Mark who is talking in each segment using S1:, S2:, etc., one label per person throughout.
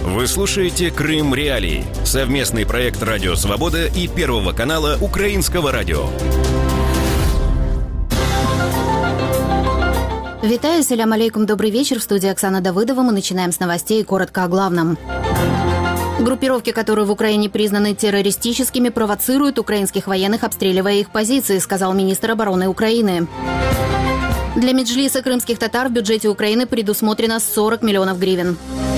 S1: Вы слушаете «Крым Реалии» – совместный проект «Радио Свобода» и Первого канала Украинского радио.
S2: Витаю, салям алейкум, добрый вечер. В студии Оксана Давыдова. Мы начинаем с новостей, коротко о главном. Группировки, которые в Украине признаны террористическими, провоцируют украинских военных, обстреливая их позиции, сказал министр обороны Украины. Для меджлиса крымских татар в бюджете Украины предусмотрено 40 миллионов гривен.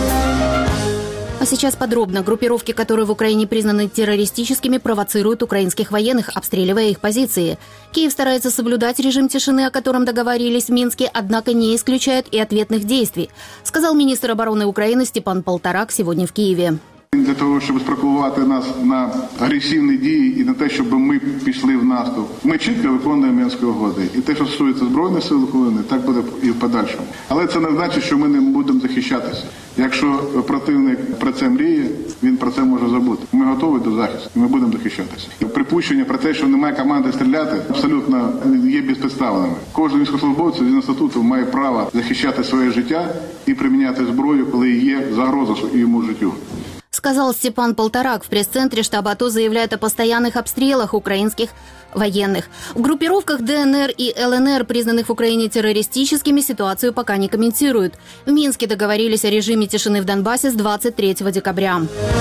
S2: А сейчас подробно. Группировки, которые в Украине признаны террористическими, провоцируют украинских военных, обстреливая их позиции. Киев старается соблюдать режим тишины, о котором договорились в Минске, однако не исключает и ответных действий, сказал министр обороны Украины Степан Полторак сегодня в Киеве.
S3: Для того, щоб спровокувати нас на агресивні дії і на те, щоб ми пішли в наступ, ми чітко виконуємо Мінські угоди. І те, що стосується Збройних сил України, так буде і в подальшому. Але це не значить, що ми не будемо захищатися. Якщо противник про це мріє, він про це може забути. Ми готові до захисту, і ми будемо захищатися. Припущення про те, що немає команди стріляти, абсолютно є безпідставними. Кожен військовослужбовець згідно статуту має право захищати своє життя і приміняти зброю, коли є загроза йому життю.
S2: Сказал Степан Полторак. В пресс-центре штаба АТО заявляют о постоянных обстрелах украинских военных. В группировках ДНР и ЛНР, признанных в Украине террористическими, ситуацию пока не комментируют. В Минске договорились о режиме тишины в Донбассе с 23 декабря.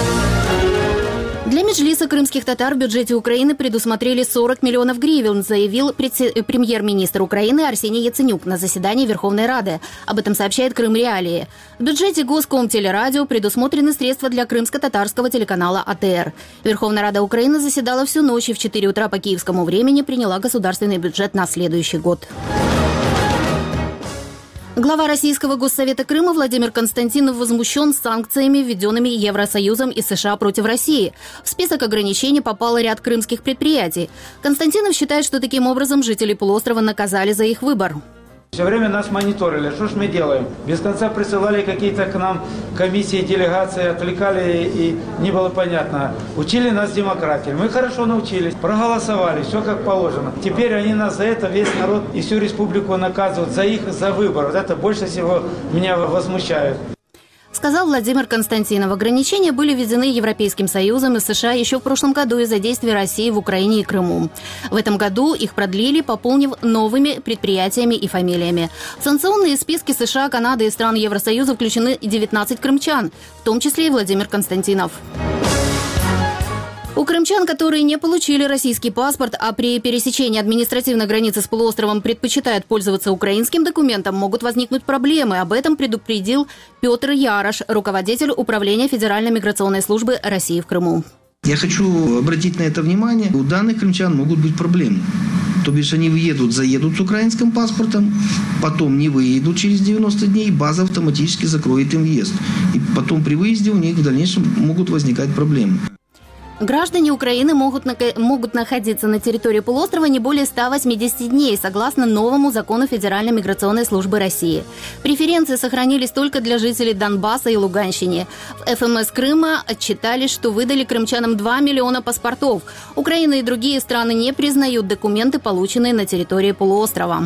S2: Для меджлиса крымских татар в бюджете Украины предусмотрели 40 миллионов гривен, заявил премьер-министр Украины Арсений Яценюк на заседании Верховной Рады. Об этом сообщает Крым Реалии. В бюджете Госкомтелерадио предусмотрены средства для крымско-татарского телеканала АТР. Верховная Рада Украины заседала всю ночь и в 4 утра по киевскому времени приняла государственный бюджет на следующий год. Глава Российского Госсовета Крыма Владимир Константинов возмущен санкциями, введенными Евросоюзом и США против России. В список ограничений попал ряд крымских предприятий. Константинов считает, что таким образом жители полуострова наказали за их выбор.
S4: Все время нас мониторили. Что ж мы делаем? Без конца присылали какие-то к нам комиссии, делегации, отвлекали, и не было понятно. Учили нас демократии. Мы хорошо научились, проголосовали, все как положено. Теперь они нас за это, весь народ и всю республику наказывают за выбор. Вот это больше всего меня возмущает.
S2: Сказал Владимир Константинов. Ограничения были введены Европейским Союзом и США еще в прошлом году из-за действий России в Украине и Крыму. В этом году их продлили, пополнив новыми предприятиями и фамилиями. В санкционные списки США, Канады и стран Евросоюза включены 19 крымчан, в том числе и Владимир Константинов. У крымчан, которые не получили российский паспорт, а при пересечении административной границы с полуостровом предпочитают пользоваться украинским документом, могут возникнуть проблемы. Об этом предупредил Петр Ярош, руководитель управления Федеральной миграционной службы России в Крыму.
S5: Я хочу обратить на это внимание. У данных крымчан могут быть проблемы. То бишь они заедут с украинским паспортом, потом не выедут через 90 дней, база автоматически закроет им въезд. И потом при выезде у них в дальнейшем могут возникать проблемы.
S2: Граждане Украины могут находиться на территории полуострова не более 180 дней, согласно новому закону Федеральной миграционной службы России. Преференции сохранились только для жителей Донбасса и Луганщины. В ФМС Крыма отчитались, что выдали крымчанам 2 миллиона паспортов. Украина и другие страны не признают документы, полученные на территории полуострова.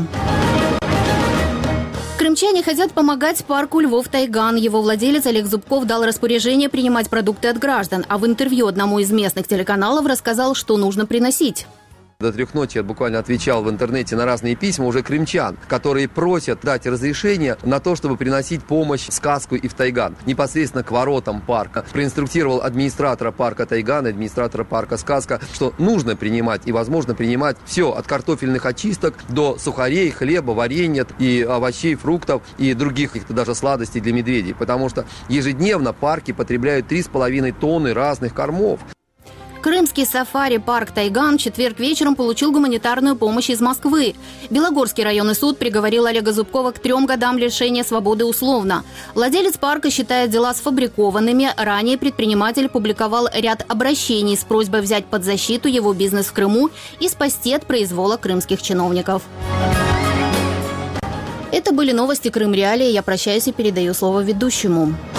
S2: Крымчане хотят помогать парку Львов-Тайган. Его владелец Олег Зубков дал распоряжение принимать продукты от граждан, а в интервью одному из местных телеканалов рассказал, что нужно приносить.
S6: До 3 ночи я буквально отвечал в интернете на разные письма уже крымчан, которые просят дать разрешение на то, чтобы приносить помощь в Сказку и в Тайган, непосредственно к воротам парка. Проинструктировал администратора парка Тайган, администратора парка Сказка, что нужно принимать и возможно принимать все, от картофельных очисток до сухарей, хлеба, варенья и овощей, фруктов и других каких-то даже сладостей для медведей, потому что ежедневно парки потребляют 3,5 тонны разных кормов.
S2: Крымский сафари-парк «Тайган» в четверг вечером получил гуманитарную помощь из Москвы. Белогорский районный суд приговорил Олега Зубкова к 3 годам лишения свободы условно. Владелец парка считает дела сфабрикованными. Ранее предприниматель публиковал ряд обращений с просьбой взять под защиту его бизнес в Крыму и спасти от произвола крымских чиновников. Это были новости Крым Реалии. Я прощаюсь и передаю слово ведущему.